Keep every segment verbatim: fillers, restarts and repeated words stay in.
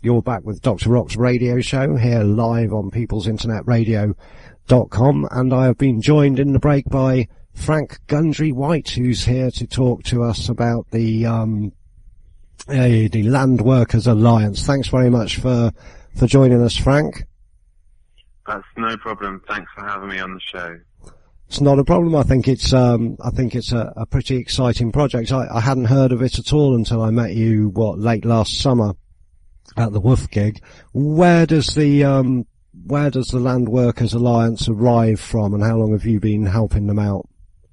You're back with Doctor Rock's radio show here live on peoples internet radio dot com, and I have been joined in the break by Frank Gundry White, who's here to talk to us about the um uh, the Land Workers Alliance. Thanks very much for for joining us, Frank. That's no problem. Thanks for having me on the show. It's not a problem. I think it's um I think it's a, a pretty exciting project. I, I hadn't heard of it at all until I met you what late last summer at the Woof gig. Where does the um where does the Land Workers Alliance arrive from, and how long have you been helping them out?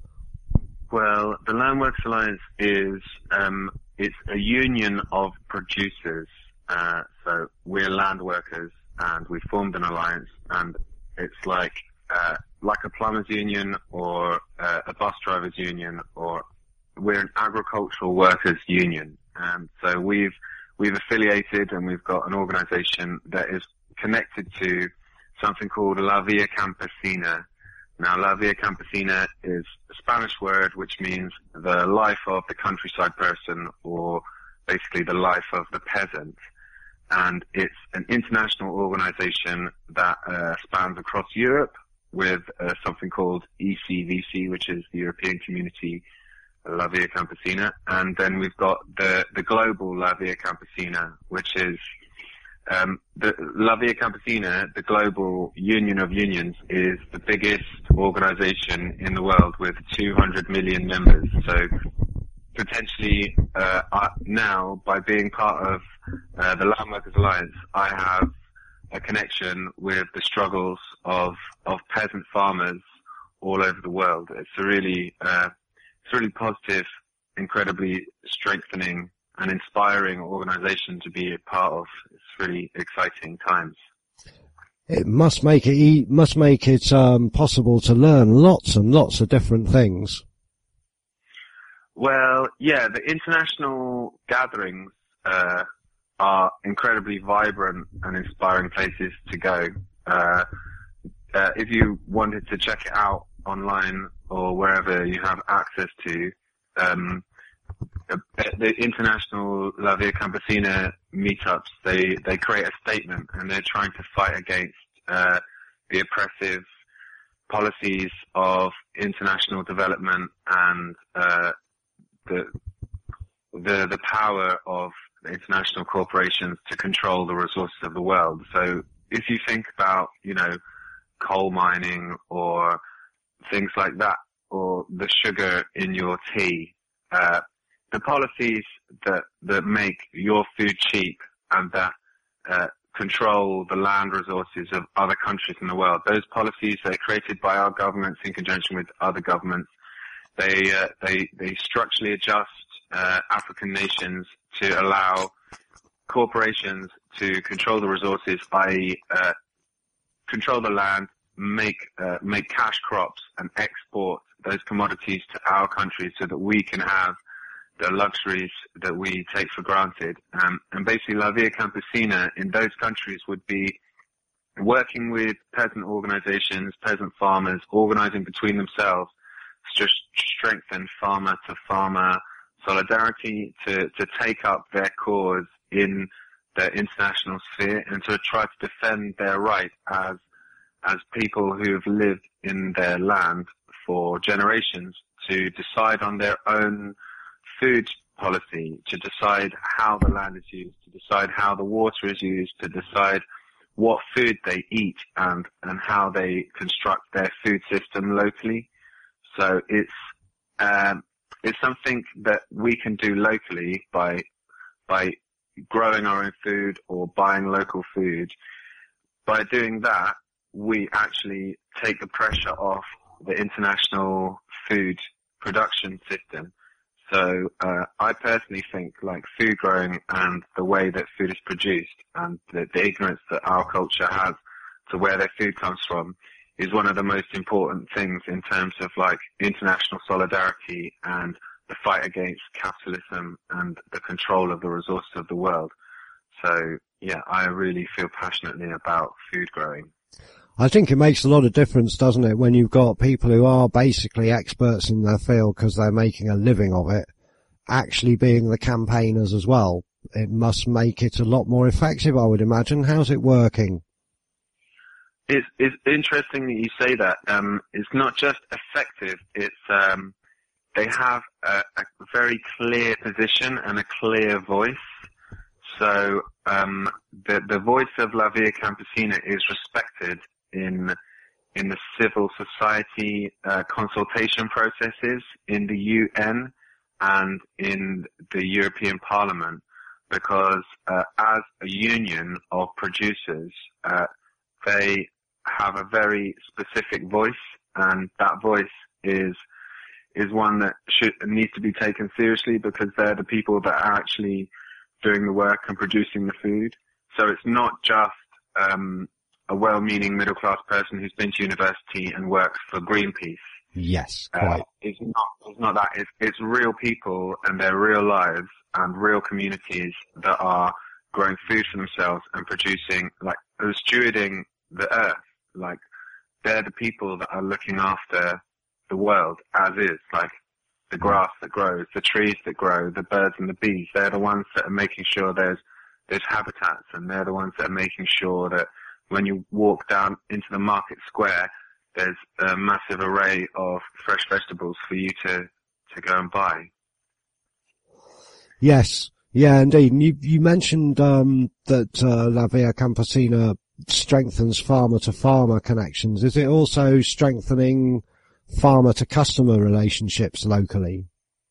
Well, the Land Workers Alliance is um it's a union of producers. Uh so we're land workers and we formed an alliance, and it's like uh like a plumbers union or uh, a bus drivers union, or we're an agricultural workers union. And so we've we've affiliated, and we've got an organization that is connected to something called La Via Campesina. Now, La Via Campesina is a Spanish word which means the life of the countryside person, or basically the life of the peasant. And it's an international organization that uh, spans across Europe, with uh, something called E C V C, which is the European Community La Via Campesina. And then we've got the, the global La Via Campesina, which is um, the La Via Campesina, the global union of unions, is the biggest organization in the world with two hundred million members. So potentially uh, uh, now, by being part of uh, the Land Workers Alliance, I have a connection with the struggles of of peasant farmers all over the world. It's a really uh, it's a really positive, incredibly strengthening and inspiring organization to be a part of. It's really exciting times. It must make it e- must make it um, possible to learn lots and lots of different things. Well, yeah, the international gatherings uh, are incredibly vibrant and inspiring places to go. Uh, uh, if you wanted to check it out online or wherever you have access to, um, the international La Via Campesina meetups, they, they create a statement, and they're trying to fight against uh, the oppressive policies of international development and uh, the the the power of international corporations to control the resources of the world. So if you think about, you know, coal mining or things like that, or the sugar in your tea, uh, the policies that, that make your food cheap and that uh, control the land resources of other countries in the world, those policies are created by our governments in conjunction with other governments. They, uh, they, they structurally adjust uh, African nations to allow corporations to control the resources, that is, uh, control the land, make uh, make cash crops, and export those commodities to our countries so that we can have the luxuries that we take for granted. Um, and basically, La Via Campesina in those countries would be working with peasant organizations, peasant farmers, organizing between themselves to strengthen farmer-to-farmer solidarity, to, to take up their cause in the international sphere, and to try to defend their right as as people who have lived in their land for generations to decide on their own food policy, to decide how the land is used, to decide how the water is used, to decide what food they eat and, and how they construct their food system locally. So it's, um, it's something that we can do locally by, by growing our own food or buying local food. By doing that, we actually take the pressure off the international food production system. So uh, I personally think like food growing and the way that food is produced and the, the ignorance that our culture has to where their food comes from is one of the most important things in terms of like international solidarity and the fight against capitalism and the control of the resources of the world. So yeah, I really feel passionately about food growing. I think it makes a lot of difference, doesn't it, when you've got people who are basically experts in their field because they're making a living of it, actually being the campaigners as well. it must make it a lot more effective, I would imagine. How's it working? It's, it's interesting that you say that. Um, it's not just effective, it's, um, they have a, a very clear position and a clear voice. So, um, the, the voice of La Via Campesina is respected in, in the civil society, uh, consultation processes in the U N and in the European Parliament, because, uh, as a union of producers, uh, they have a very specific voice, and that voice is is one that should needs to be taken seriously, because they're the people that are actually doing the work and producing the food. So it's not just um, a well-meaning middle-class person who's been to university and works for Greenpeace. Yes, quite. Uh, it's not. It's not that. It's, it's real people and their real lives and real communities that are growing food for themselves and producing, like, stewarding the earth. Like, they're the people that are looking after the world as is, like the grass that grows, the trees that grow, the birds and the bees. They're the ones that are making sure there's there's habitats, and they're the ones that are making sure that when you walk down into the market square, there's a massive array of fresh vegetables for you to to go and buy. Yes, yeah, indeed. And you you mentioned um, that uh, La Via Campesina strengthens farmer to farmer connections. Is it also strengthening farmer to customer relationships locally?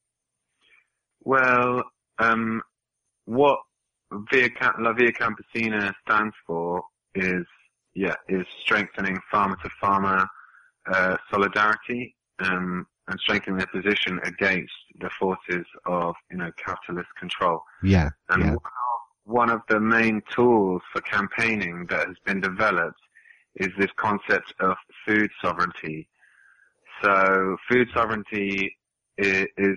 Well, um, what Via, La Via Campesina stands for is, yeah, is strengthening farmer to farmer uh, solidarity, um, and strengthening their position against the forces of, you know, capitalist control. Yeah. And yeah. one of the main tools for campaigning that has been developed is this concept of food sovereignty. So food sovereignty is, is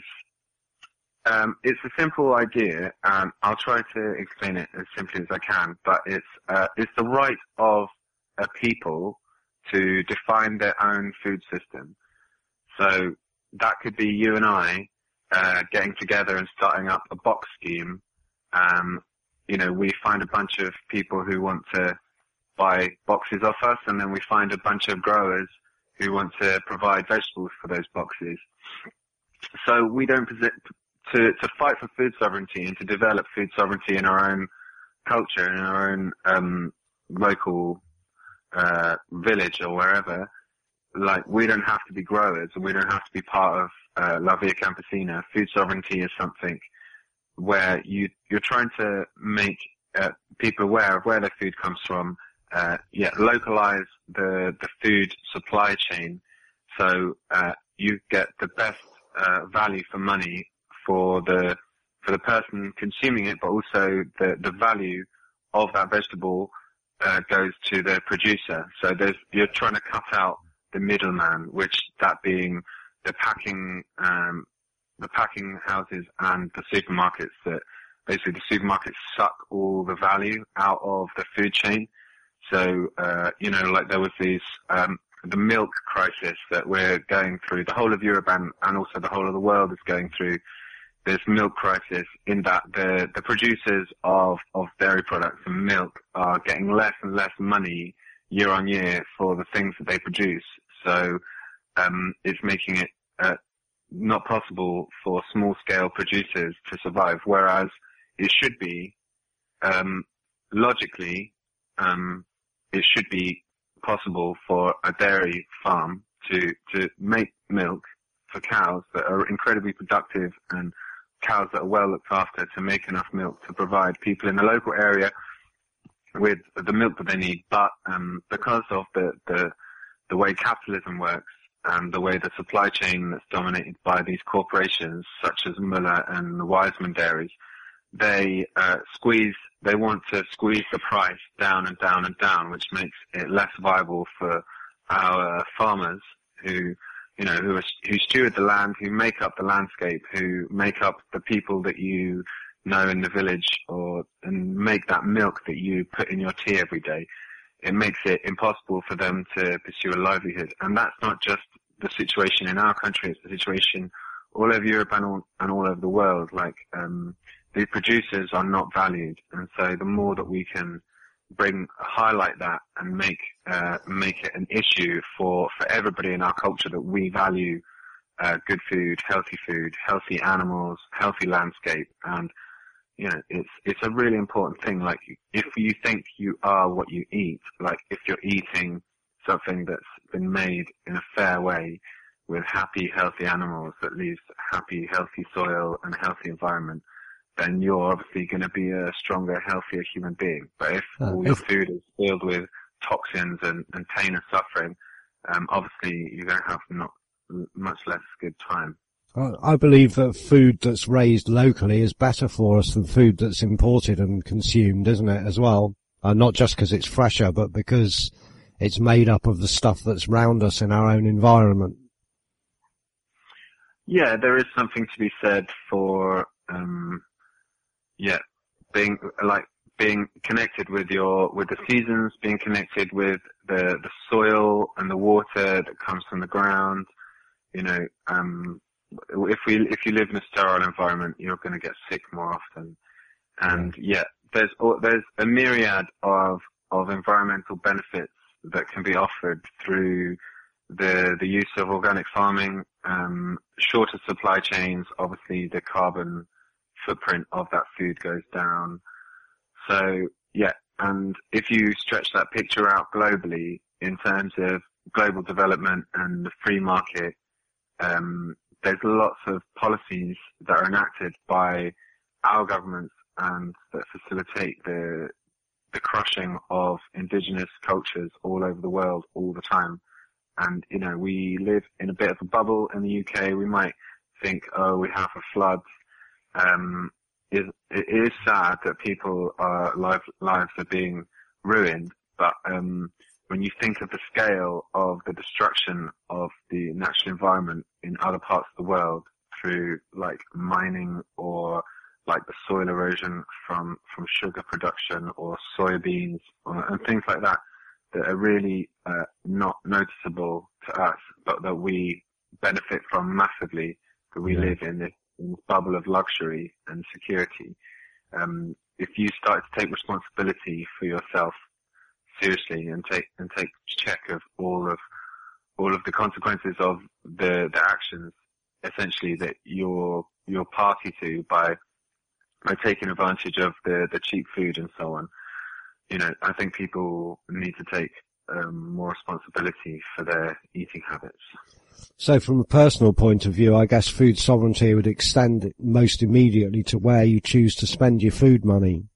um, it's a simple idea, and I'll try to explain it as simply as I can, but it's, uh, it's the right of a people to define their own food system. So that could be you and I, uh, getting together and starting up a box scheme. Um, You know, we find a bunch of people who want to buy boxes off us, and then we find a bunch of growers who want to provide vegetables for those boxes. So we don't posi- to to fight for food sovereignty and to develop food sovereignty in our own culture, in our own um, local uh, village or wherever. Like, we don't have to be growers, and we don't have to be part of uh, La Via Campesina. Food sovereignty is something where you, you're trying to make uh, people aware of where their food comes from, uh, yeah, localize the, the food supply chain, so uh, you get the best uh, value for money for the for the person consuming it, but also the, the value of that vegetable uh, goes to the producer. So there's, you're trying to cut out the middleman, which that being the packing um, the packing houses and the supermarkets, that basically the supermarkets suck all the value out of the food chain. So, uh, you know, like there was these, um, the milk crisis that we're going through, the whole of Europe and, and also the whole of the world is going through this milk crisis, in that the, the producers of, of dairy products and milk are getting less and less money year on year for the things that they produce. So, um, it's making it, uh, not possible for small-scale producers to survive, whereas it should be, um, logically, um, it should be possible for a dairy farm to, to make milk for cows that are incredibly productive, and cows that are well looked after, to make enough milk to provide people in the local area with the milk that they need. But um, because of the, the, the way capitalism works, and the way the supply chain that's dominated by these corporations such as Müller and the Weizmann dairies, they uh, squeeze, they want to squeeze the price down and down and down, which makes it less viable for our farmers who, you know, who, are, who steward the land, who make up the landscape, who make up the people that you know in the village, or and make that milk that you put in your tea every day. It makes it impossible for them to pursue a livelihood. And that's not just the situation in our country, it's the situation all over Europe and all, and all over the world. Like, um, the producers are not valued, and so the more that we can bring highlight that and make uh, make it an issue for for everybody in our culture that we value uh, good food, healthy food, healthy animals, healthy landscape, and you know it's it's a really important thing. Like if you think you are what you eat, like if you're eating something that's been made in a fair way with happy, healthy animals that leaves happy, healthy soil and a healthy environment, then you're obviously going to be a stronger, healthier human being. But if uh, all if your food is filled with toxins and, and pain and suffering, um, obviously you're going to have not much less good time. I believe that food that's raised locally is better for us than food that's imported and consumed, isn't it, as well? Uh, not just because it's fresher, but because it's made up of the stuff that's round us in our own environment. Yeah, there is something to be said for, um, yeah, being, like, being connected with your, with the seasons, being connected with the, the soil and the water that comes from the ground. You know, um, if we, if you live in a sterile environment, you're going to get sick more often. And yeah, there's, there's a myriad of, of environmental benefits that can be offered through the the use of organic farming, um, shorter supply chains. Obviously, the carbon footprint of that food goes down. So yeah, and if you stretch that picture out globally in terms of global development and the free market, um, there's lots of policies that are enacted by our governments and that facilitate the the crushing of indigenous cultures all over the world all the time. And, you know, we live in a bit of a bubble in the U K. We might think, oh, we have a flood. Um, it, it is sad that people are, life, lives are being ruined. But, um, when you think of the scale of the destruction of the natural environment in other parts of the world through like mining or like the soil erosion from, from sugar production or soybeans or, and things like that, that are really uh, not noticeable to us, but that we benefit from massively, that we yeah. live in this, in this bubble of luxury and security. Um, if you start to take responsibility for yourself seriously and take and take check of all of all of the consequences of the the actions, essentially that you're you're party to by by taking advantage of the the cheap food and so on. You know, I think people need to take um, more responsibility for their eating habits. So from a personal point of view, I guess food sovereignty would extend most immediately to where you choose to spend your food money.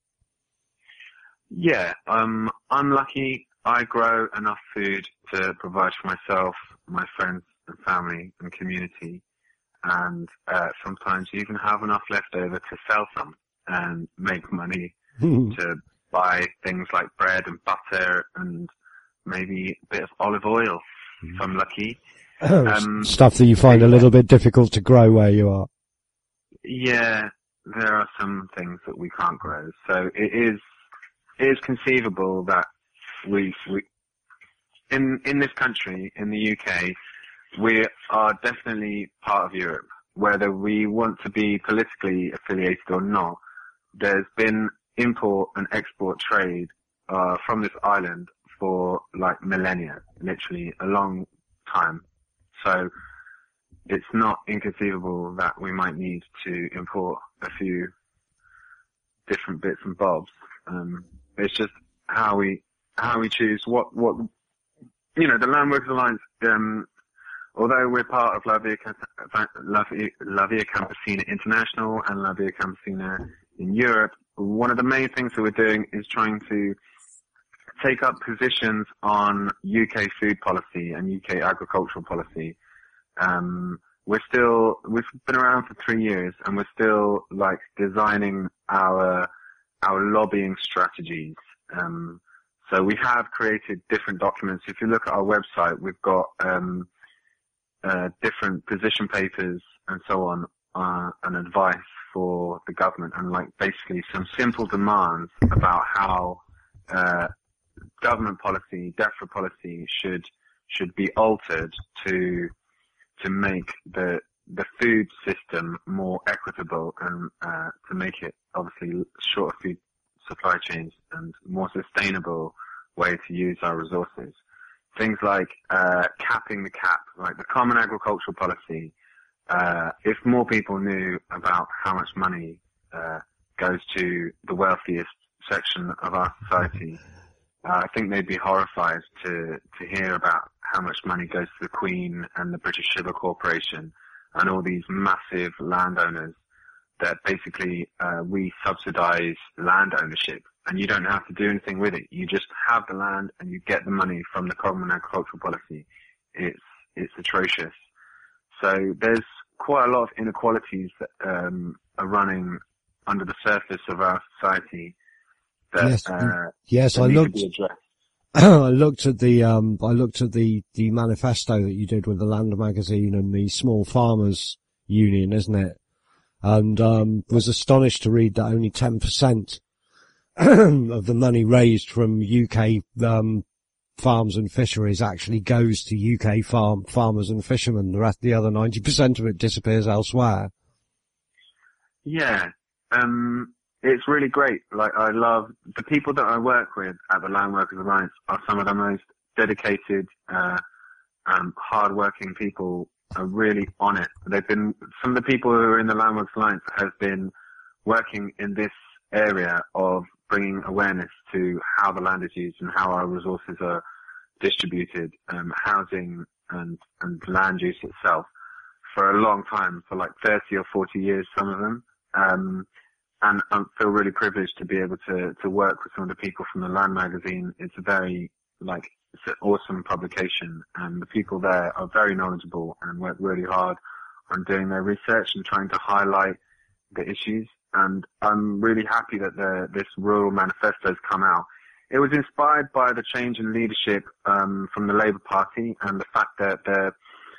Yeah, um, I'm lucky. I grow enough food to provide for myself, my friends and family and community. And uh, sometimes you even have enough left over to sell some and make money to buy things like bread and butter and maybe a bit of olive oil, if I'm lucky. Um, Stuff that you find a little bit difficult to grow where you are. Yeah, there are some things that we can't grow. So it is, it is conceivable that we, we, in, in this country, in the U K, we are definitely part of Europe. Whether we want to be politically affiliated or not, there's been import and export trade uh, from this island for like millennia, literally a long time. So it's not inconceivable that we might need to import a few different bits and bobs. Um, it's just how we how we choose what what you know. The Land Workers Alliance, um, although we're part of La Via, La Via, La Via Campesina International and La Via Campesina in Europe, one of the main things that we're doing is trying to take up positions on U K food policy and U K agricultural policy. Um, we're still, we've been around for three years and we're still like designing our, our lobbying strategies. Um, so we have created different documents. If you look at our website, we've got, um, uh, different position papers and so on, uh, and advice for the government and like basically some simple demands about how, uh, government policy, DEFRA policy should should be altered to to make the the food system more equitable and uh, to make it obviously shorter food supply chains and more sustainable way to use our resources. Things like uh, capping the cap, like the Common Agricultural Policy. Uh, if more people knew about how much money uh, goes to the wealthiest section of our society, uh, I think they'd be horrified to to hear about how much money goes to the Queen and the British Sugar Corporation and all these massive landowners that basically uh, we subsidize land ownership, and you don't have to do anything with it. You just have the land and you get the money from the Common Agricultural Policy. It's it's atrocious. So there's quite a lot of inequalities that um, are running under the surface of our society that yes, uh, yes, that I need to looked. be addressed. I looked at the um, I looked at the the manifesto that you did with the Land magazine and the Small Farmers Union, isn't it? And um, was astonished to read that only ten percent of the money raised from U K um, farms and fisheries actually goes to U K farm farmers and fishermen. The rest, the other ninety percent of it disappears elsewhere. Yeah, um, it's really great. Like, I love the people that I work with at the Land Workers Alliance are some of the most dedicated, uh, um, hard-working people. Are really on it. They've been, some of the people who are in the Land Workers Alliance have been working in this area of bringing awareness to how the land is used and how our resources are distributed, um, housing and, and land use itself for a long time, for like thirty or forty years, some of them. Um, and I feel really privileged to be able to, to work with some of the people from the Land magazine. It's a very, like, it's an awesome publication, and the people there are very knowledgeable and work really hard on doing their research and trying to highlight the issues. And I'm really happy that the, this Rural Manifesto has come out. It was inspired by the change in leadership um, from the Labour Party and the fact that the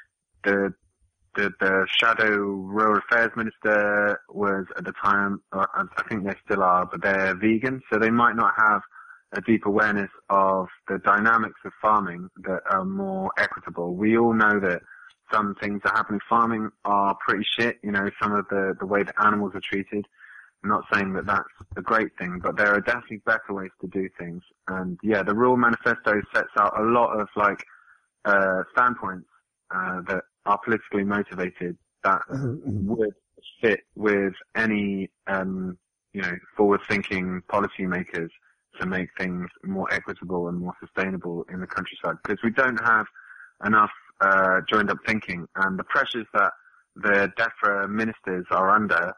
the the, the shadow Rural Affairs Minister was at the time, uh, I think they still are, but they're vegan, so they might not have a deep awareness of the dynamics of farming that are more equitable. We all know that some things that happen in farming are pretty shit, you know, some of the, the way that animals are treated. I'm not saying that that's a great thing, but there are definitely better ways to do things. And yeah, the Rural Manifesto sets out a lot of like, uh, standpoints, uh, that are politically motivated that would fit with any, um, you know, forward-thinking policymakers to make things more equitable and more sustainable in the countryside, because we don't have enough uh, joined-up thinking, and the pressures that the DEFRA ministers are under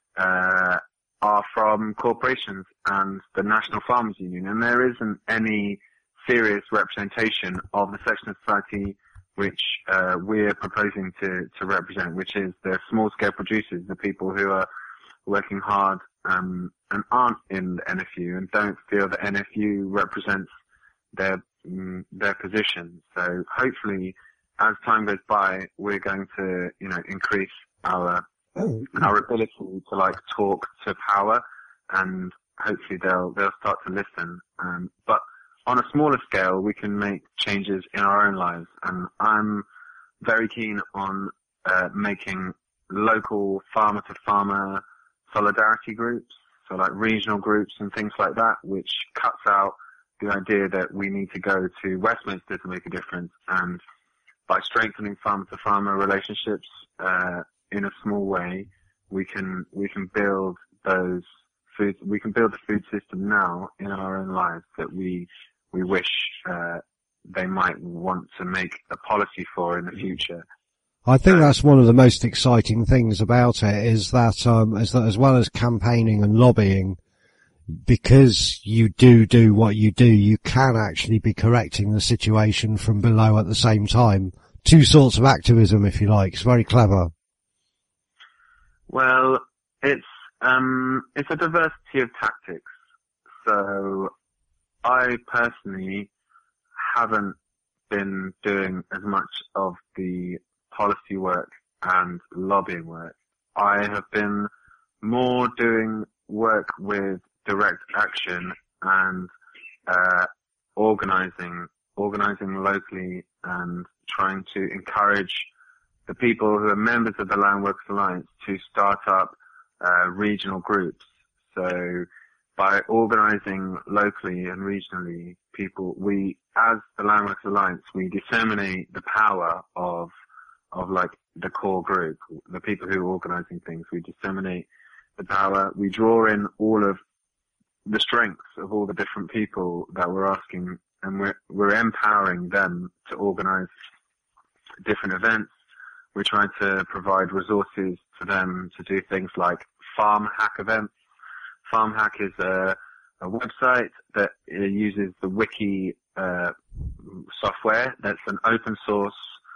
uh, are from corporations and the National Farmers Union, and there isn't any serious representation of the section of society which uh, we're proposing to, to represent, which is the small-scale producers, the people who are working hard um, and aren't in the N F U and don't feel that N F U represents their mm, their position. So hopefully, as time goes by, we're going to, you know, increase our our ability to like talk to power, and hopefully they'll they'll start to listen. Um, but on a smaller scale, we can make changes in our own lives, and I'm very keen on uh, making local farmer-to-farmer solidarity groups, so like regional groups and things like that, which cuts out the idea that we need to go to Westminster to make a difference. And by strengthening farmer-to-farmer relationships uh, in a small way, we can we can build those food we can build the food system now in our own lives that we we wish uh, they might want to make a policy for in the future. I think that's one of the most exciting things about it, is that, um, as, that as well as campaigning and lobbying, because you do do what you do, you can actually be correcting the situation from below at the same time. Two sorts of activism, if you like. It's very clever. Well, it's, um, it's a diversity of tactics. So I personally haven't been doing as much of the policy work and lobbying work. I have been more doing work with direct action and uh, organizing, organizing locally and trying to encourage the people who are members of the Land Workers Alliance to start up uh, regional groups. So by organising locally and regionally, people, we, as the Land Workers Alliance, we disseminate the power of, of like the core group, the people who are organising things. We disseminate the power. We draw in all of the strengths of all the different people that we're asking, and we're, we're empowering them to organise different events. We're trying to provide resources to them to do things like farm hack events. Farm hack is a, a website that uses the wiki uh, software. That's an open source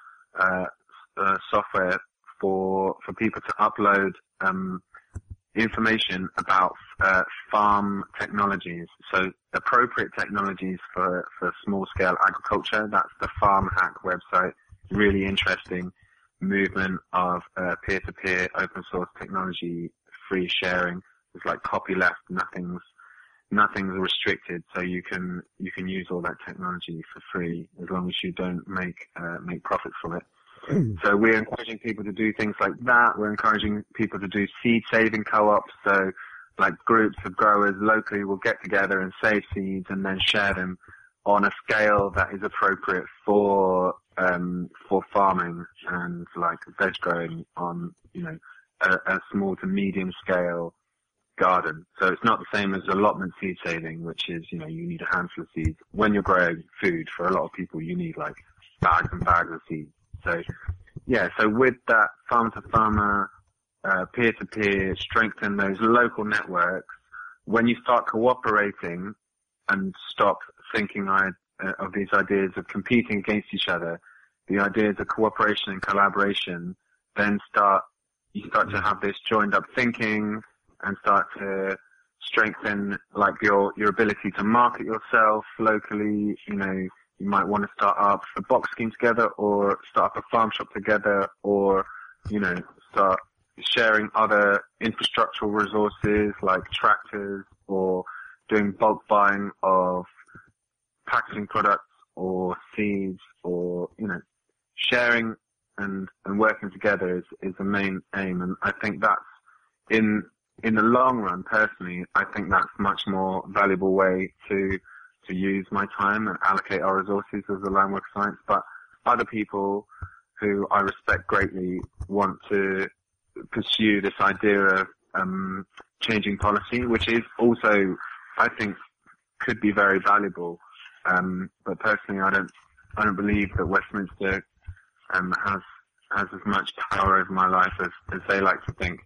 uh, uh, software for for people to upload um, information about uh, farm technologies. So appropriate technologies for for small scale agriculture. That's the Farm Hack website. Really interesting movement of uh, peer-to-peer open source technology, free sharing. It's like copyleft, nothing's nothing's restricted, so you can you can use all that technology for free as long as you don't make uh, make profit from it. So we're encouraging people to do things like that. We're encouraging people to do seed saving co-ops. So like groups of growers locally will get together and save seeds and then share them on a scale that is appropriate for um for farming and like veg growing on, you know, a, a small to medium scale garden. So it's not the same as allotment seed saving, which is, you know, you need a handful of seeds. When you're growing food, for a lot of people, you need like bags and bags of seeds. So yeah, so with that farm to farmer, uh, peer to peer, strengthen those local networks. When you start cooperating and stop thinking I, uh, of these ideas of competing against each other, the ideas of cooperation and collaboration, then start, you start to have this joined up thinking and start to strengthen like your, your ability to market yourself locally. You know, you might want to start up a box scheme together or start up a farm shop together, or, you know, start sharing other infrastructural resources like tractors, or doing bulk buying of packaging products or seeds, or, you know, sharing and, and working together is, is the main aim. And I think that's in, in the long run, personally, I think that's a much more valuable way to, to use my time and allocate our resources as a Land Workers Alliance. But other people who I respect greatly want to pursue this idea of, um, changing policy, which is also, I think, could be very valuable. Um, but personally, I don't, I don't believe that Westminster, um, has, has as much power over my life as, as they like to think.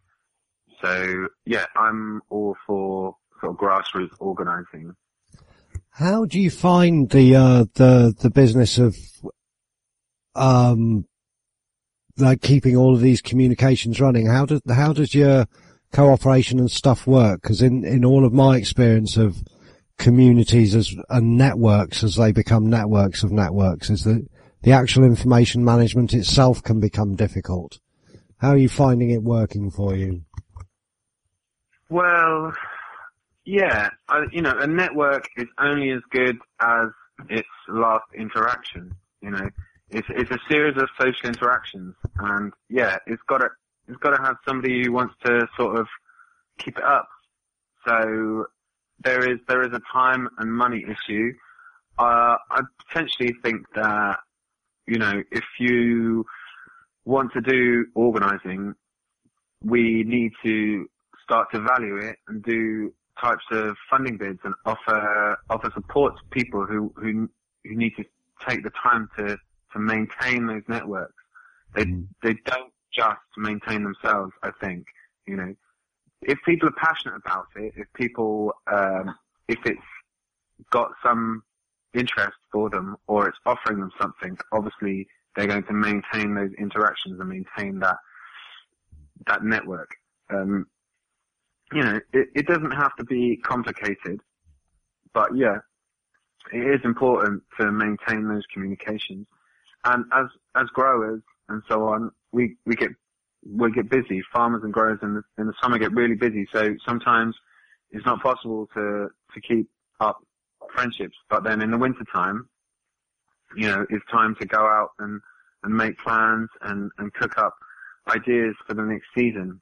So yeah, I'm all for sort of grassroots organising. How do you find the, uh, the, the business of, um, like keeping all of these communications running? How does, how does your cooperation and stuff work? Because in, in all of my experience of communities as, and networks as they become networks of networks, is that the actual information management itself can become difficult. How are you finding it working for you? Well, yeah, I, you know, a network is only as good as its last interaction. You know, it's it's a series of social interactions, and yeah, it's got to it's got to have somebody who wants to sort of keep it up. So there is there is a time and money issue. Uh, I potentially think that, you know, if you want to do organising, we need to start to value it and do types of funding bids and offer offer support to people who who who need to take the time to to maintain those networks. They mm. they don't just maintain themselves. I think, you know, if people are passionate about it, if people um, if it's got some interest for them or it's offering them something, obviously they're going to maintain those interactions and maintain that that network. Um, you know, it, it doesn't have to be complicated, but yeah, it is important to maintain those communications. And as as growers and so on, we we get we get busy. Farmers and growers in the in the summer get really busy, so sometimes it's not possible to to keep up friendships. But then in the winter time, you know, it's time to go out and and make plans and, and cook up ideas for the next season.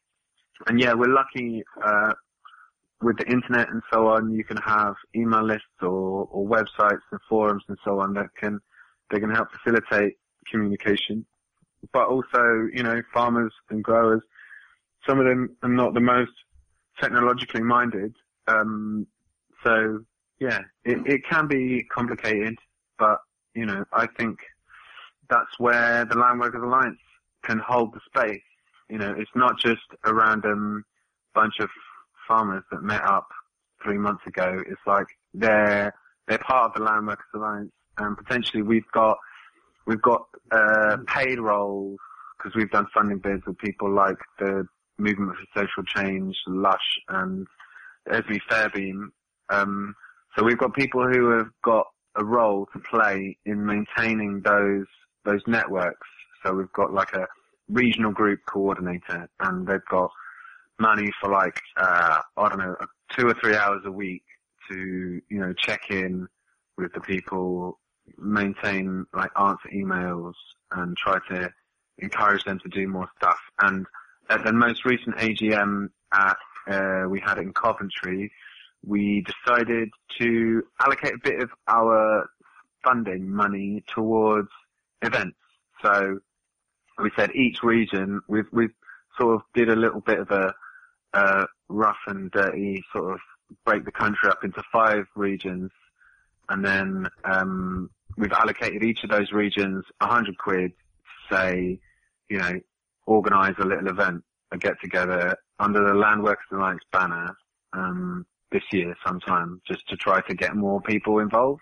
And yeah, we're lucky, uh, with the internet and so on, you can have email lists or, or websites and forums and so on that can, they can help facilitate communication. But also, you know, farmers and growers, some of them are not the most technologically minded. Um, so yeah, it, it can be complicated, but, you know, I think that's where the Landworkers Alliance can hold the space. You know, it's not just a random bunch of farmers that met up three months ago. It's like they're, they're part of the Landworkers Alliance, and potentially we've got, we've got, uh, paid roles, because we've done funding bids with people like the Movement for Social Change, Lush, and Esme Fairbeam. Um, so we've got people who have got a role to play in maintaining those, those networks. So we've got like a regional group coordinator, and they've got money for like, uh, I don't know, two or three hours a week to, you know, check in with the people, maintain, like, answer emails and try to encourage them to do more stuff. And at the most recent A G M at, uh, we had it in Coventry, we decided to allocate a bit of our funding money towards events. So we said each region, we've, we've sort of did a little bit of a, uh, rough and dirty sort of break the country up into five regions. And then, um, we've allocated each of those regions a hundred quid to say, you know, organize a little event, a get together under the Landworkers Alliance banner, um, this year sometime, just to try to get more people involved.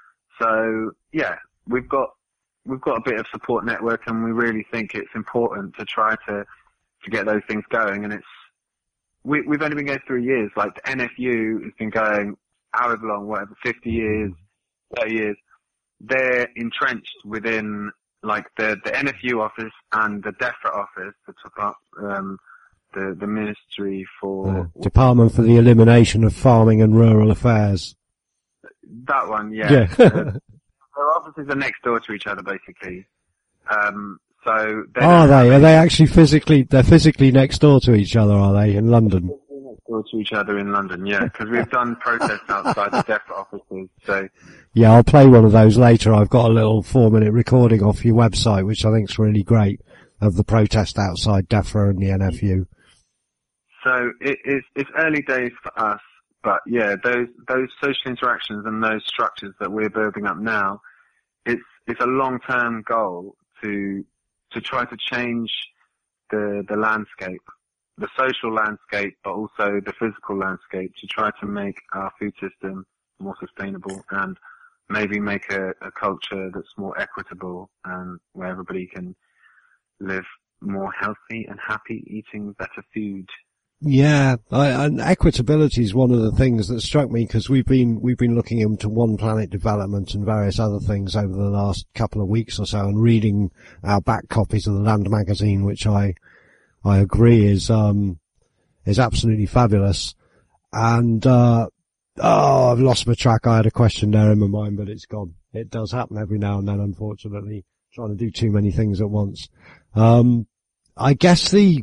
So yeah, we've got, we've got a bit of support network, and we really think it's important to try to, to get those things going. And it's, we, we've only been going through years. Like the N F U has been going however long, whatever, fifty years, thirty years. They're entrenched within like the, the N F U office and the DEFRA office that took up, um, the, the Ministry for... Uh, Department for the Elimination of Farming and Rural Affairs. That one, yeah. Yeah. uh, their offices are next door to each other, basically. Um, so they are they? Are they actually physically? They're physically next door to each other, are they? In London? Next door to each other in London, yeah. Because we've done protests outside the DEFRA offices. So yeah, I'll play one of those later. I've got a little four-minute recording off your website, which I think's really great, of the protest outside DEFRA and the N F U. So it, it's, it's early days for us. But yeah, those those social interactions and those structures that we're building up now, it's it's a long-term goal to to try to change the the landscape, the social landscape, but also the physical landscape, to try to make our food system more sustainable and maybe make a, a culture that's more equitable and where everybody can live more healthy and happy, eating better food. Yeah, I, and equitability is one of the things that struck me, because we've been we've been looking into One Planet development and various other things over the last couple of weeks or so, and reading our back copies of the Land magazine, which I I agree is um is absolutely fabulous. And uh oh, I've lost my track. I had a question there in my mind, but it's gone. It does happen every now and then, unfortunately. Trying to do too many things at once. Um, I guess the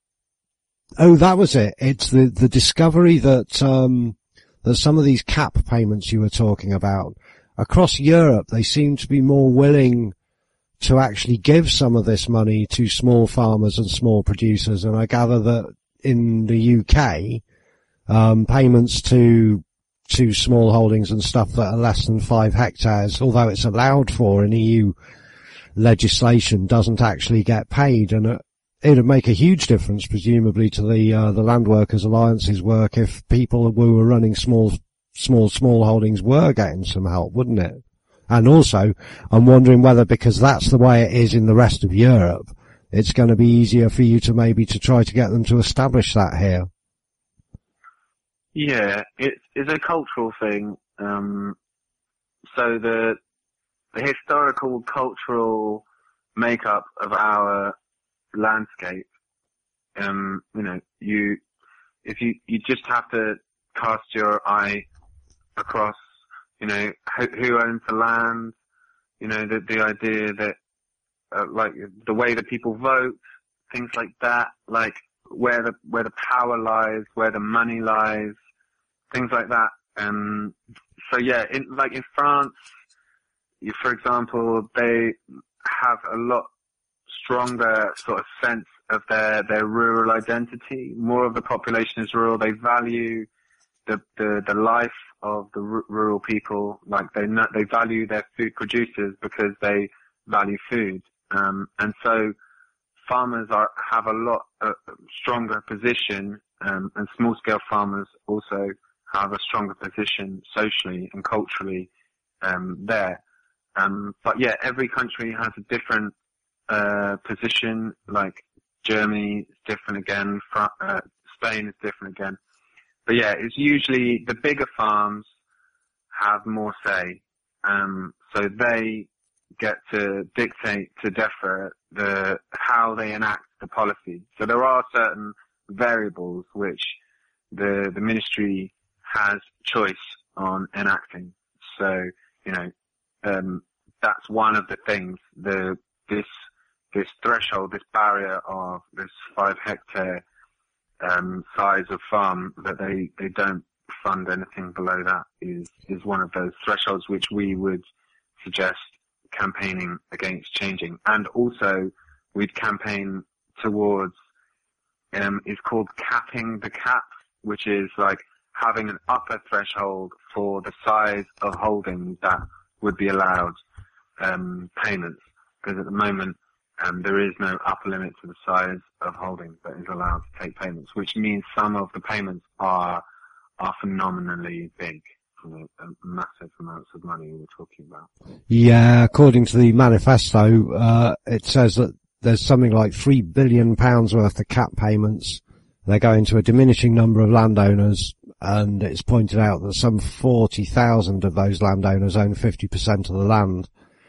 Oh, that was it. It's the, the discovery that, um, that some of these cap payments you were talking about across Europe, they seem to be more willing to actually give some of this money to small farmers and small producers. And I gather that in the U K, um, payments to, to small holdings and stuff that are less than five hectares, although it's allowed for in E U legislation, doesn't actually get paid. And, uh, it would make a huge difference, presumably, to the uh, the Landworkers Alliance's work if people who were running small, small, small holdings were getting some help, wouldn't it? And also, I'm wondering whether, because that's the way it is in the rest of Europe, it's going to be easier for you to maybe to try to get them to establish that here. Yeah, it's it's a cultural thing. Um, so the the historical cultural makeup of our landscape, um, you know, you, if you, you just have to cast your eye across, you know, who, who owns the land, you know, the, the idea that uh, like the way that people vote, things like that, like where the where the power lies, where the money lies, things like that. Um, so yeah, in, like in France, you, for example, they have a lot stronger sort of sense of their their rural identity. More of the population is rural. They value the the, the life of the r- rural people. Like they know, they value their food producers because they value food. Um, and so farmers are have a lot uh, stronger position, um, and small scale farmers also have a stronger position socially and culturally um, there. Um, but yeah, every country has a different uh, position. Like Germany is different again. Fr- uh, Spain is different again. But yeah, it's usually the bigger farms have more say. Um, so they get to dictate to DEFRA the how they enact the policy. So there are certain variables which the the ministry has choice on enacting. So you know um, that's one of the things. The this this threshold, this barrier of this five hectare um, size of farm that they they don't fund anything below that is is one of those thresholds which we would suggest campaigning against changing. And also we'd campaign towards um is called capping the cap, which is like having an upper threshold for the size of holdings that would be allowed um payments, because at the moment um there is no upper limit to the size of holdings that is allowed to take payments, which means some of the payments are are phenomenally big. You know, massive amounts of money we're talking about. Yeah, according to the manifesto, uh, it says that there's something like three billion pounds worth of cap payments. They're going to a diminishing number of landowners, and it's pointed out that some forty thousand of those landowners own fifty percent of the land.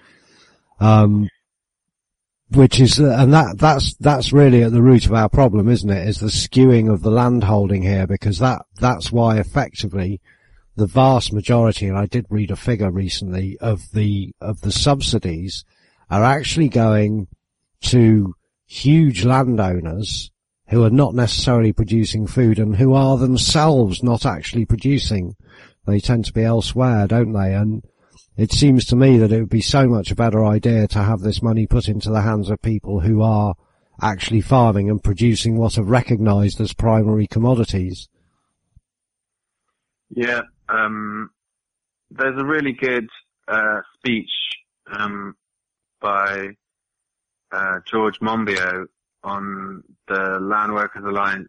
Um, which is, uh, and that, that's, that's really at the root of our problem, isn't it? Is the skewing of the land holding here, because that, that's why effectively the vast majority, and I did read a figure recently, of the, of the subsidies are actually going to huge landowners who are not necessarily producing food and who are themselves not actually producing. They tend to be elsewhere, don't they? And it seems to me that it would be so much a better idea to have this money put into the hands of people who are actually farming and producing what are recognised as primary commodities. Yeah, um, there's a really good uh, speech um, by uh, George Monbiot on the Land Workers Alliance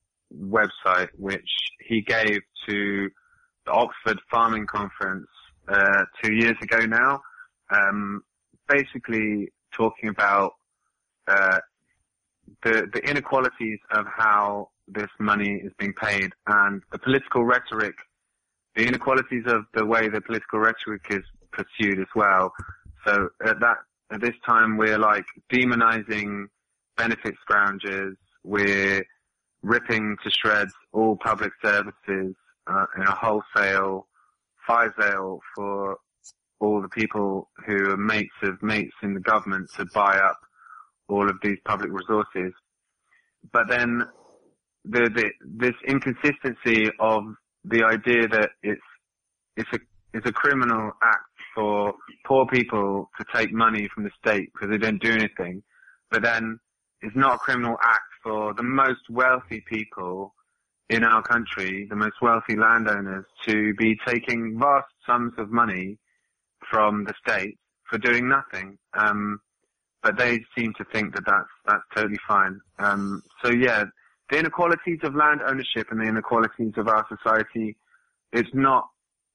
website, which he gave to the Oxford Farming Conference uh, two years ago now, um, basically talking about uh, the, the inequalities of how this money is being paid and the political rhetoric, the inequalities of the way the political rhetoric is pursued as well. So at that, at this time, we're like demonizing benefit scroungers. We're ripping to shreds all public services uh, in a wholesale fire sale for all the people who are mates of mates in the government to buy up all of these public resources. But then the, the this inconsistency of the idea that it's it's a it's a criminal act for poor people to take money from the state because they don't do anything, but then it's not a criminal act for the most wealthy people in our country, the most wealthy landowners, to be taking vast sums of money from the state for doing nothing. Um, but they seem to think that that's that's totally fine. Um, so yeah, the inequalities of land ownership and the inequalities of our society, it's not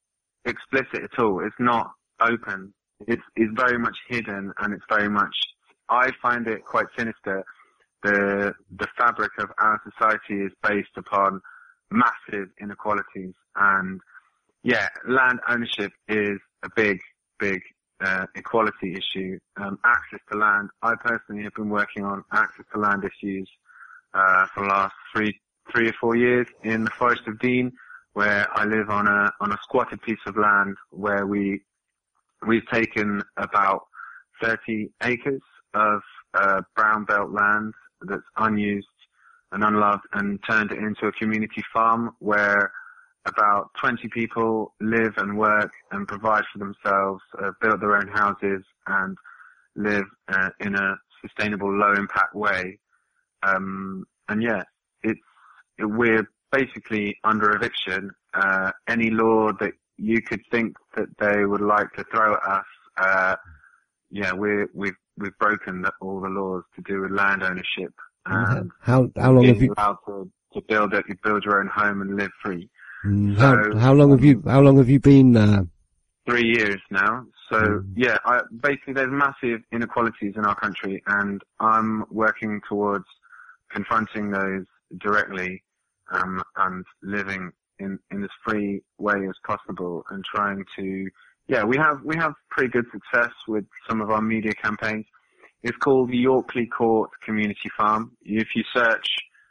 explicit at all. It's not open. It's, it's very much hidden, and it's very much, I find it quite sinister. The, the fabric of our society is based upon massive inequalities, and yeah, land ownership is a big, big, uh, equality issue. Um, access to land. I personally have been working on access to land issues, uh, for the last three, three or four years in the Forest of Dean, where I live on a, on a squatted piece of land where we, we've taken about thirty acres of uh, brown belt land that's unused and unloved and turned it into a community farm where about twenty people live and work and provide for themselves, uh, build their own houses and live uh, in a sustainable, low-impact way. Um, and yeah, it's it, we're basically under eviction. Uh, any law that you could think that they would like to throw at us, uh, yeah, we're, we've we've broken the, all the laws to do with land ownership. And how how long have you allowed to, to build it? You build your own home and live free. Mm, so, how how long have you how long have you been uh Three years now. So mm. yeah, I, basically there's massive inequalities in our country, and I'm working towards confronting those directly, um, and living in in as free way as possible, and trying to yeah we have we have pretty good success with some of our media campaigns. It's called the Yorkley Court Community Farm. If you search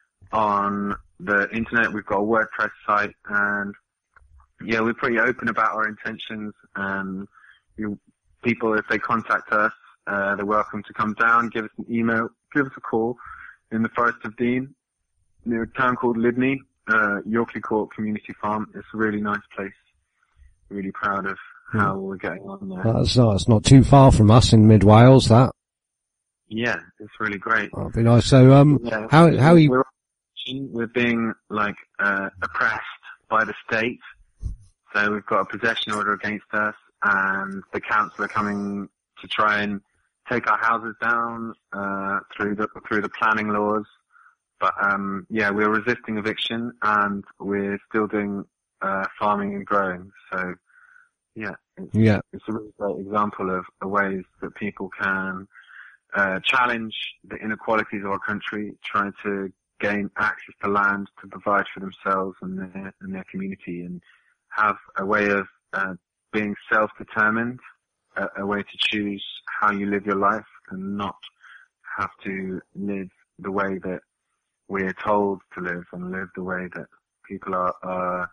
on the internet, we've got a WordPress site, and yeah, we're pretty open about our intentions, and you, people, if they contact us, uh, they're welcome to come down, give us an email, give us a call in the Forest of Dean, near a town called Lydney, uh, Yorkley Court Community Farm. It's a really nice place. Really proud of how mm. we're getting on there. That's not, it's not too far from us in mid Wales, that. Yeah, it's really great. That'd be nice. So, um, yeah, how, how are you? We're, we're being, like, uh, oppressed by the state. So we've got a possession order against us, and the council are coming to try and take our houses down, uh, through the, through the planning laws. But, um, yeah, we're resisting eviction, and we're still doing, uh, farming and growing. So, yeah. It's, yeah. It's a really great example of the ways that people can, uh, challenge the inequalities of our country, trying to gain access to land to provide for themselves and their, and their community, and have a way of uh, being self-determined, a, a way to choose how you live your life, and not have to live the way that we're told to live, and live the way that people are, are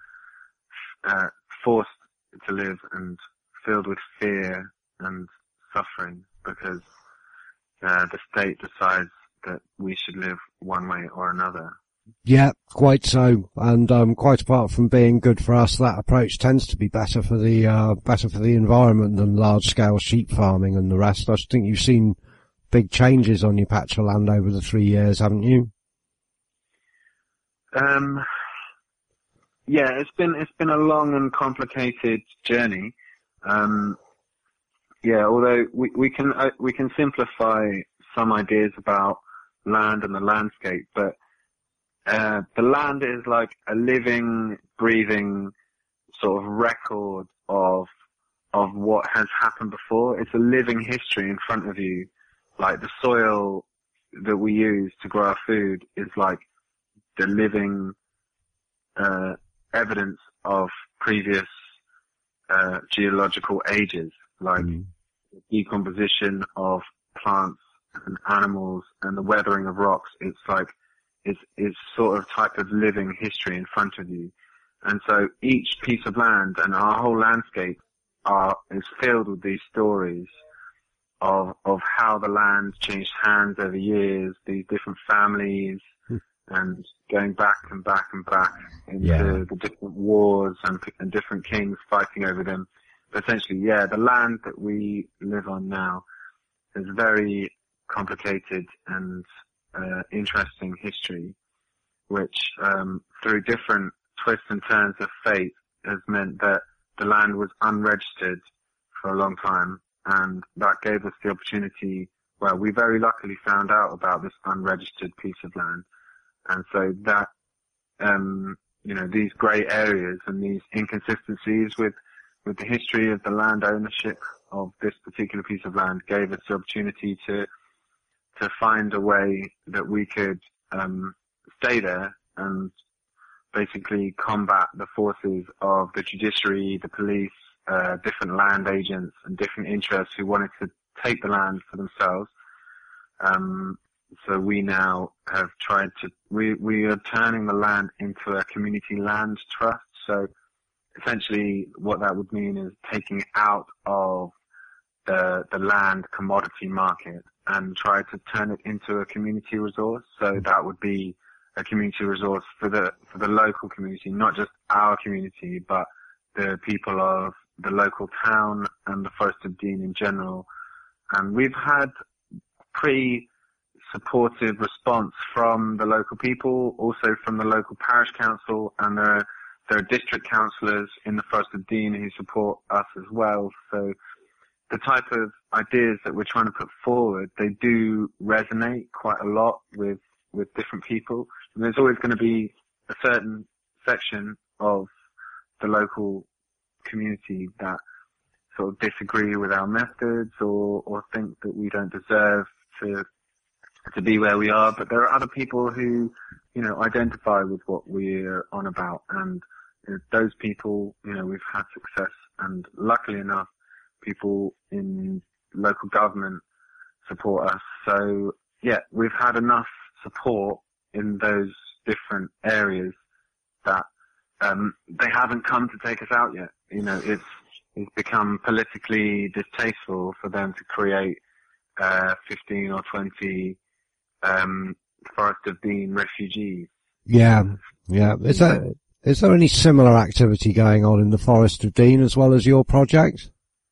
uh, forced to live, and filled with fear and suffering because uh, the state decides that we should live one way or another. Yeah, quite so. And um, quite apart from being good for us, that approach tends to be better for the uh, better for the environment than large-scale sheep farming and the rest. I think you've seen big changes on your patch of land over the three years, haven't you? Um, yeah, it's been it's been a long and complicated journey. Um, yeah, although we we can uh, we can simplify some ideas about land and the landscape, but uh, the land is like a living, breathing sort of record of of what has happened before. It's a living history in front of you. Like the soil that we use to grow our food is like the living uh, evidence of previous uh, geological ages, like mm. the decomposition of plants and animals and the weathering of rocks. It's like it's it's sort of type of living history in front of you. And so each piece of land and our whole landscape are is filled with these stories of of how the land changed hands over years, these different families, hmm. and going back and back and back into yeah. the different wars and, and different kings fighting over them. But essentially, yeah, the land that we live on now is very complicated and uh, interesting history, which um, through different twists and turns of fate has meant that the land was unregistered for a long time. And that gave us the opportunity, well, we very luckily found out about this unregistered piece of land. And so that, um, you know, these grey areas and these inconsistencies with, with the history of the land ownership of this particular piece of land gave us the opportunity to, to find a way that we could, um, stay there and basically combat the forces of the judiciary, the police, Uh, different land agents and different interests who wanted to take the land for themselves. Um, so we now have tried to, we, we are turning the land into a community land trust. So essentially what that would mean is taking it out of the, the land commodity market and try to turn it into a community resource. So that would be a community resource for the for the local community, not just our community, but the people of the local town and the Forest of Dean in general. And we've had pretty supportive response from the local people, also from the local parish council, and there are, there are district councillors in the Forest of Dean who support us as well. So the type of ideas that we're trying to put forward, they do resonate quite a lot with, with different people. And there's always going to be a certain section of the local community that sort of disagree with our methods or, or think that we don't deserve to to be where we are. But there are other people who, you know, identify with what we're on about. And you know, those people, you know, we've had success. And luckily enough, people in local government support us. So, yeah, we've had enough support in those different areas that um, they haven't come to take us out yet. You know, it's it's become politically distasteful for them to create uh, fifteen or twenty um, Forest of Dean refugees. Yeah, yeah. Is there, is there any similar activity going on in the Forest of Dean as well as your project?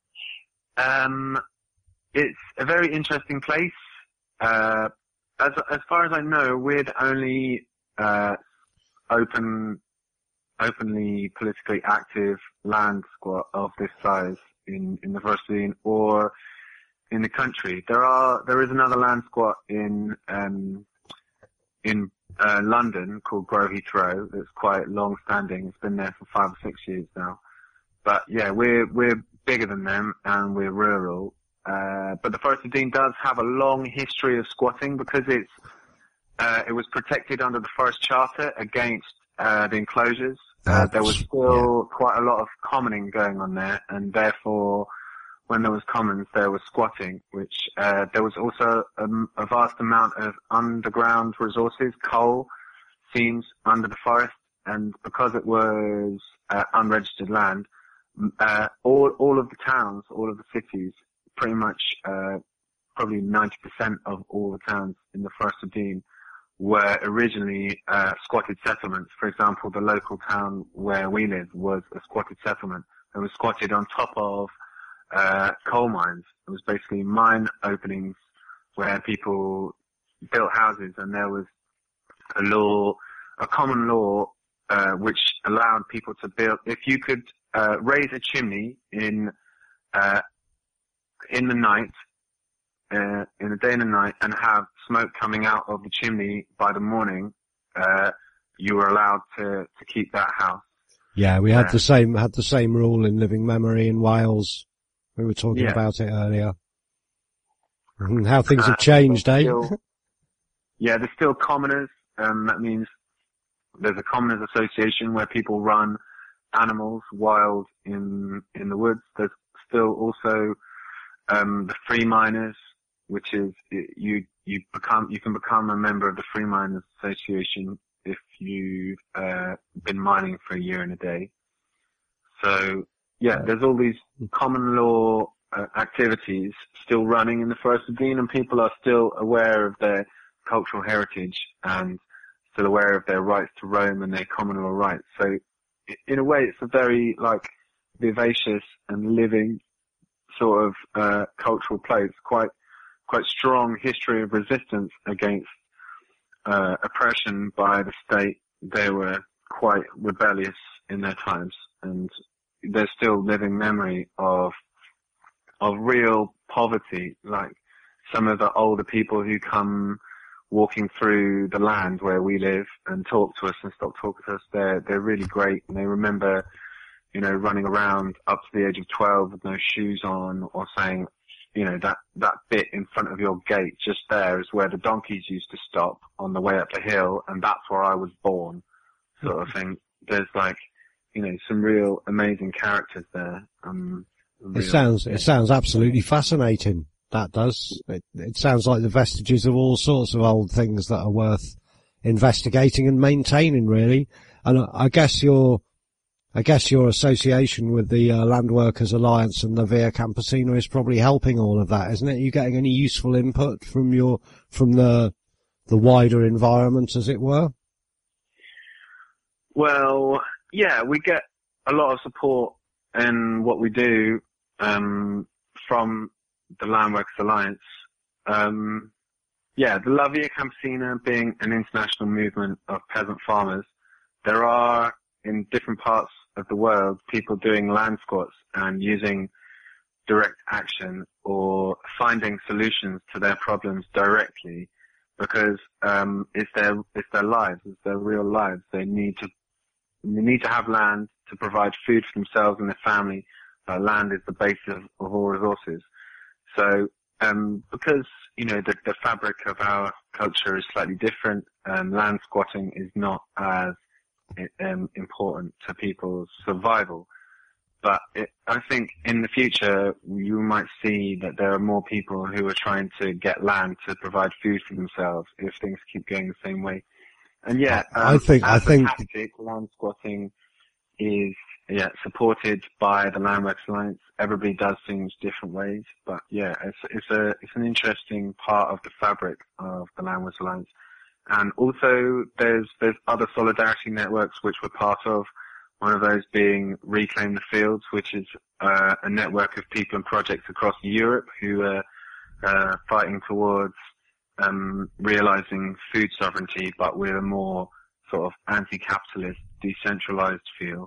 Um, it's a very interesting place. Uh, as as far as I know, we're the only uh, open, openly politically active land squat of this size in in the Forest of Dean or in the country. There are there is another land squat in um, in uh, London called Grow Heathrow that's quite long standing. It's been there for five or six years now. But yeah, we're we're bigger than them and we're rural. Uh, but the Forest of Dean does have a long history of squatting because it's uh, it was protected under the Forest Charter against uh, the enclosures. Uh, there was still yeah. quite a lot of commoning going on there, and therefore, when there was commons, there was squatting. Which uh, there was also a, a vast amount of underground resources, coal seams under the forest, and because it was uh, unregistered land. Uh, all, all of the towns, all of the cities, pretty much, uh, probably ninety percent of all the towns in the Forest of Dean were originally, uh, squatted settlements. For example, the local town where we live was a squatted settlement. It was squatted on top of, uh, coal mines. It was basically mine openings where people built houses, and there was a law, a common law, uh, which allowed people to build, if you could, Uh, raise a chimney in uh, in the night, uh, in the day and the night, and have smoke coming out of the chimney by the morning. Uh, you were allowed to to keep that house. Yeah, we had uh, the same had the same rule in living memory in Wales. We were talking yeah. about it earlier. And how things uh, have changed, eh? Still, yeah, there's still commoners. Um, that means there's a commoners association where people run animals wild in in the woods. There's still also um the free miners, which is you you become you can become a member of the Free Miners Association if you've uh, been mining for a year and a day. So yeah, there's all these common law uh, activities still running in the Forest of Dean, and people are still aware of their cultural heritage and still aware of their rights to roam and their common law rights. So in a way, it's a very, like, vivacious and living sort of uh, cultural place. Quite, quite strong history of resistance against uh, oppression by the state. They were quite rebellious in their times, and there's still living memory of of real poverty. Like some of the older people who come walking through the land where we live and talk to us and stop talking to us, they're, they're really great. And they remember, you know, running around up to the age of twelve with no shoes on, or saying, you know, that, that bit in front of your gate just there is where the donkeys used to stop on the way up the hill, and that's where I was born, sort of thing. There's like, you know, some real amazing characters there. Um, real, it sounds, yeah. it sounds absolutely fascinating. That does. It, it sounds like the vestiges of all sorts of old things that are worth investigating and maintaining, really. And I, I guess your I guess your association with the uh, Land Workers Alliance and the Via Campesina is probably helping all of that, isn't it? Are you getting any useful input from your from the the wider environment, as it were? Well, yeah, we get a lot of support in what we do um, from the Land Workers Alliance. Um, yeah, the La Via Campesina being an international movement of peasant farmers, there are in different parts of the world people doing land squats and using direct action or finding solutions to their problems directly, because um, it's their it's their lives, it's their real lives. They need to they need to have land to provide food for themselves and their family. Uh, land is the base of, of all resources. So um, because you know the, the fabric of our culture is slightly different, um, land squatting is not as um, important to people's survival. But it, I think in the future you might see that there are more people who are trying to get land to provide food for themselves if things keep going the same way. And yeah, um, I think I think tactic, land squatting is yeah supported by the Land Workers Alliance. Everybody does things different ways, but yeah, it's it's a it's an interesting part of the fabric of the Land Workers Alliance. And also there's there's other solidarity networks which we're part of. One of those being Reclaim the Fields, which is uh, a network of people and projects across Europe who are uh, fighting towards um, realizing food sovereignty, but with a more sort of anti-capitalist, decentralized feel.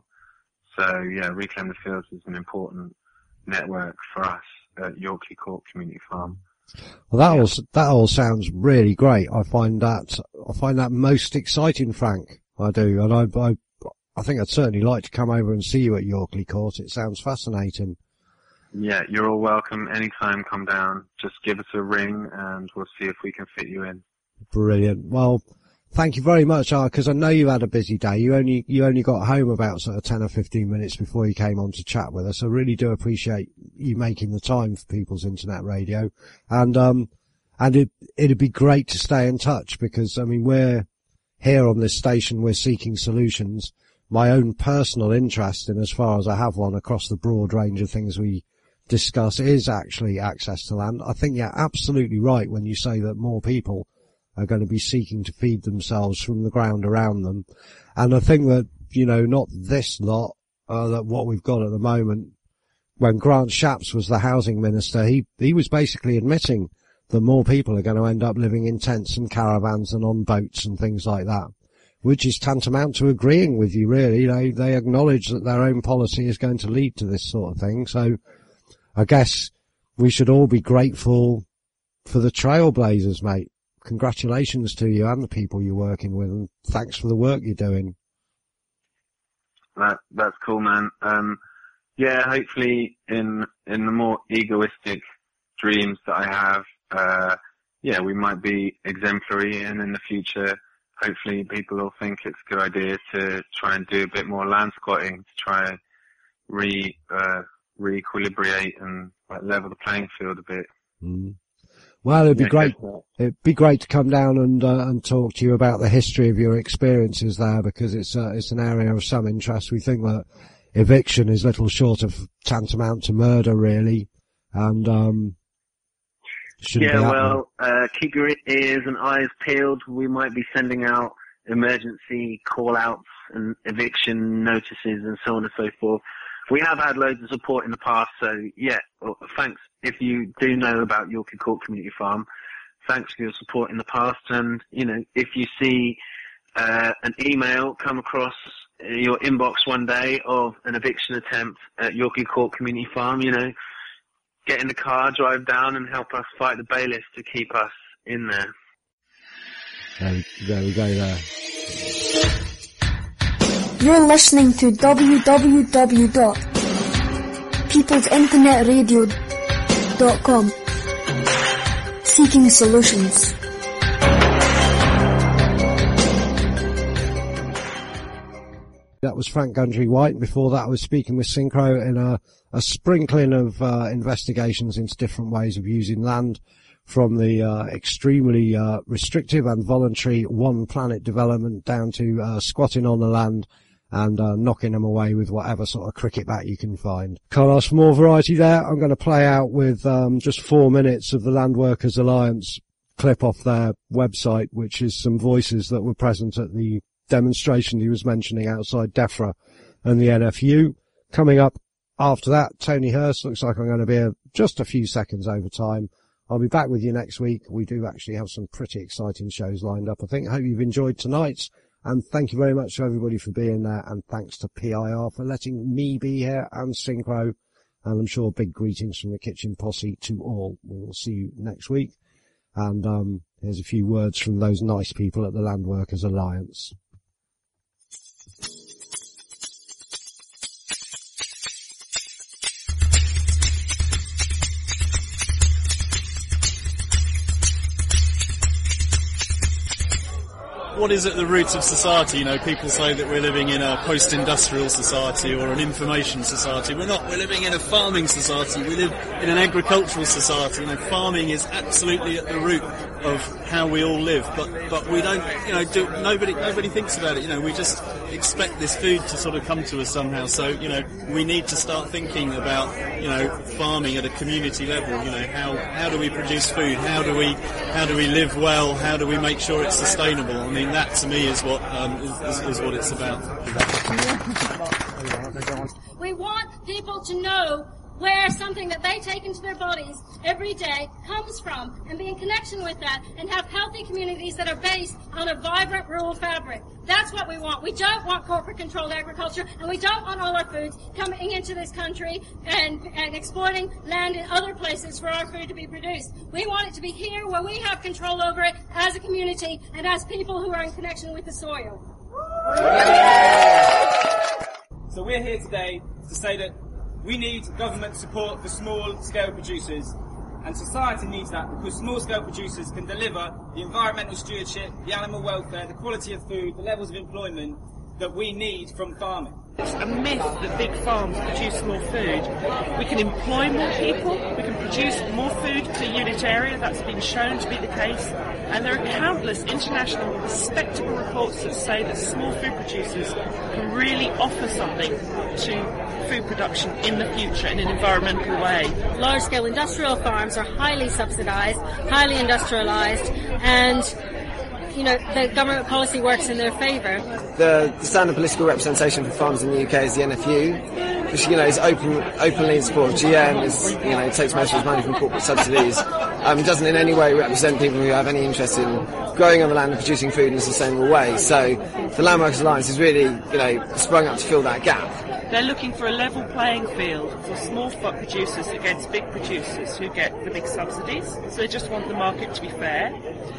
So yeah, Reclaim the Fields is an important network for us at Yorkley Court Community Farm. Well, that yeah. all that all sounds really great. I find that I find that most exciting, Frank. I do, and I. I I think I'd certainly like to come over and see you at Yorkley Court. It sounds fascinating. Yeah, you're all welcome. Anytime, come down. Just give us a ring and we'll see if we can fit you in. Brilliant. Well, thank you very much, because I know you had a busy day. You only you only got home about sort of ten or fifteen minutes before you came on to chat with us. I really do appreciate you making the time for People's Internet Radio. And um and it it'd be great to stay in touch, because I mean we're here on this station, we're seeking solutions. My own personal interest, in as far as I have one across the broad range of things we discuss, is actually access to land. I think you're absolutely right when you say that more people are going to be seeking to feed themselves from the ground around them. And I think that, you know, not this lot, uh, that what we've got at the moment, when Grant Shapps was the housing minister, he, he was basically admitting that more people are going to end up living in tents and caravans and on boats and things like that, which is tantamount to agreeing with you, really. They, they acknowledge that their own policy is going to lead to this sort of thing. So I guess we should all be grateful for the trailblazers, mate. Congratulations to you and the people you're working with, and thanks for the work you're doing. That, that's cool, man. Um, yeah, hopefully in, in the more egoistic dreams that I have, uh, yeah, we might be exemplary, and in the future, hopefully people will think it's a good idea to try and do a bit more land squatting, to try and re, uh, re-equilibrate and like, level the playing field a bit. Mm. Well, it'd be yeah, great. It'd be great to come down and, uh, and talk to you about the history of your experiences there, because it's, uh, it's an area of some interest. We think that eviction is little short of tantamount to murder, really. And, um, yeah, well, uh, keep your ears and eyes peeled. We might be sending out emergency call-outs and eviction notices and so on and so forth. We have had loads of support in the past, so yeah, well, thanks. If you do know about Yorkley Court Community Farm, thanks for your support in the past. And, you know, if you see uh, an email come across your inbox one day of an eviction attempt at Yorkley Court Community Farm, you know, get in the car, drive down and help us fight the bailiffs to keep us in there. There, there we go there. You're listening to w w w dot peoples internet radio dot com. Seeking solutions. That was Frank Gundry White. Before that I was speaking with Synchro in a, a sprinkling of uh, investigations into different ways of using land, from the uh, extremely uh, restrictive and voluntary one planet development down to uh, squatting on the land and uh, knocking them away with whatever sort of cricket bat you can find. Can't ask for more variety there. I'm going to play out with um, just four minutes of the Land Workers Alliance clip off their website, which is some voices that were present at the demonstration he was mentioning outside DEFRA and the N F U. Coming up after that, Tony Hurst. Looks like I'm going to be a, just a few seconds over time. I'll be back with you next week. We do actually have some pretty exciting shows lined up, I think. I hope you've enjoyed tonight's. And thank you very much to everybody for being there. And thanks to P I R for letting me be here and Synchro. And I'm sure big greetings from the Kitchen Posse to all. We will see you next week. And um, here's a few words from those nice people at the Land Workers Alliance. What is at the roots of society? You know, people say that we're living in a post-industrial society or an information society. We're not. We're living in a farming society. We live in an agricultural society. You know, farming is absolutely at the root of how we all live. But but we don't. You know, do, nobody nobody thinks about it. You know, we just expect this food to sort of come to us somehow. So you know, we need to start thinking about you know farming at a community level. You know, how how do we produce food? How do we how do we live well? How do we make sure it's sustainable? I mean, that to me is what um, is, is what it's about. We want people to know where something that they take into their bodies every day comes from and be in connection with that and have healthy communities that are based on a vibrant rural fabric. That's what we want. We don't want corporate-controlled agriculture, and we don't want all our foods coming into this country and, and exploiting land in other places for our food to be produced. We want it to be here where we have control over it as a community and as people who are in connection with the soil. So we're here today to say that we need government support for small-scale producers, and society needs that because small-scale producers can deliver the environmental stewardship, the animal welfare, the quality of food, the levels of employment that we need from farming. It's a myth that big farms produce more food. We can employ more people, we can produce more food per unit area, that's been shown to be the case, and there are countless international respectable reports that say that small food producers can really offer something to food production in the future in an environmental way. Large-scale industrial farms are highly subsidized, highly industrialized, and you know, the government policy works in their favour. The, the standard political representation for farmers in the U K is the N F U, which, you know, is open, openly in support of G M, is, you know, takes most of its money from corporate subsidies, um, doesn't in any way represent people who have any interest in growing on the land and producing food in a sustainable way. So the Land Workers Alliance is really, you know, sprung up to fill that gap. They're looking for a level playing field for small stock producers against big producers who get the big subsidies. So they just want the market to be fair.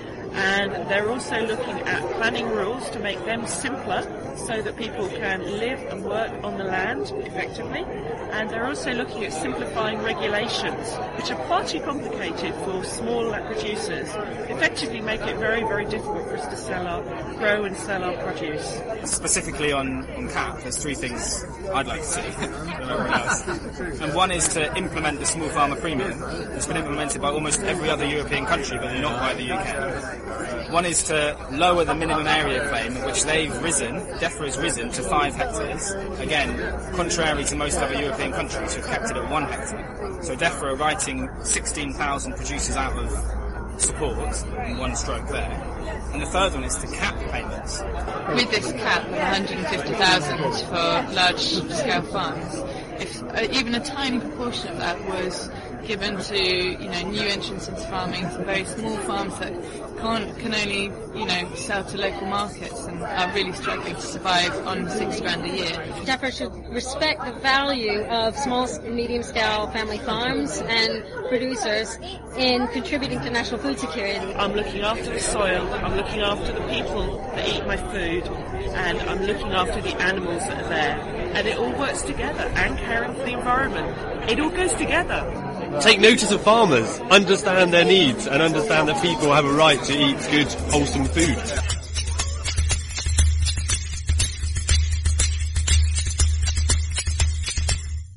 And they're also looking at planning rules to make them simpler so that people can live and work on the land effectively. And they're also looking at simplifying regulations, which are far too complicated for small producers, effectively make it very, very difficult for us to sell our, grow and sell our produce. Specifically on, on C A P, there's three things I'd like to see than everyone else. And one is to implement the small farmer premium. It's been implemented by almost every other European country, but not by the U K. One is to lower the minimum area claim, at which they've risen, DEFRA has risen to five hectares. Again, contrary to most other European countries who've kept it at one hectare. So DEFRA are writing sixteen thousand producers out of support in one stroke there. And the third one is to cap payments. With this cap of one hundred fifty thousand for large-scale farms, if uh, even a tiny proportion of that was given to, you know, new entrants into farming, to very small farms that can't, can only, you know, sell to local markets and are really struggling to survive on six grand a year. DEFRA should respect the value of small and medium-scale family farms and producers in contributing to national food security. I'm looking after the soil, I'm looking after the people that eat my food, and I'm looking after the animals that are there. And it all works together, and caring for the environment. It all goes together. Take notice of farmers, understand their needs, and understand that people have a right to eat good, wholesome food.